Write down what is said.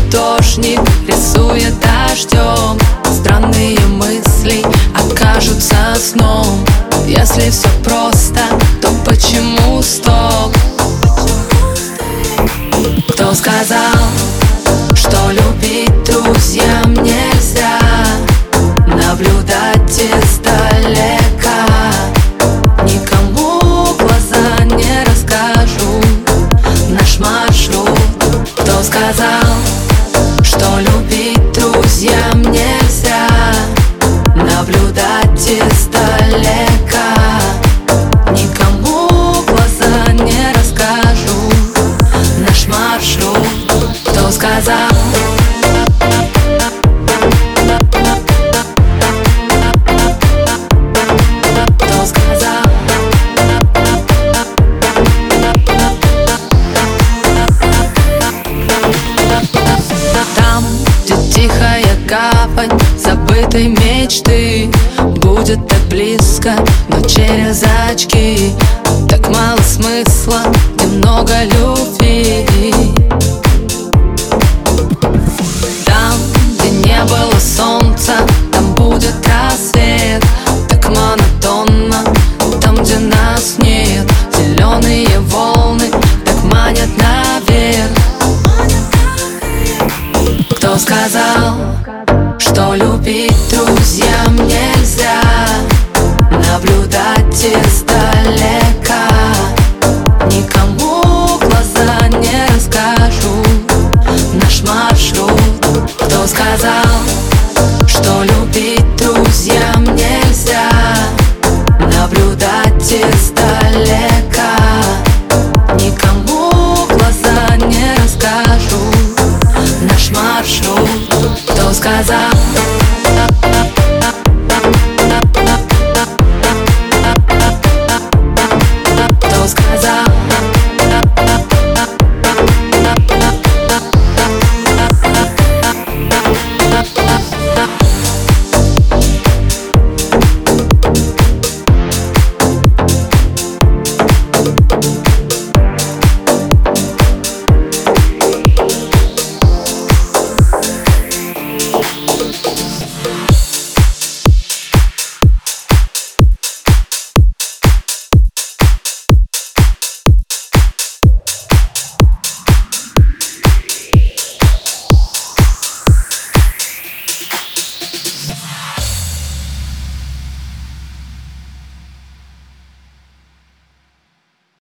художник рисует дождем. Странные мысли окажутся сном. Если все просто, то почему стоп? Кто сказал, что любить друзьям нельзя? Наблюдать издалека, никому глаза не расскажу наш маршрут. Кто сказал, что любить друзьям нельзя? Наблюдать издалека, никому глаза не расскажу наш маршрут. Кто сказал? Тихая гавань забытой мечты будет так близко, но через очки. Так мало смысла, немного любви. Там, где не было солнца, там будет рассвет. Так монотонно, там, где нас нет. Зеленые волны так манят наверх. Кто сказал, что любить друзьям нельзя? Наблюдать издалека, никому глаза не расскажу наш маршрут. Кто сказал, что любить друзьям нельзя? Наблюдать издалека, никому глаза не расскажу наш маршрут. Кто сказал? Кто сказал?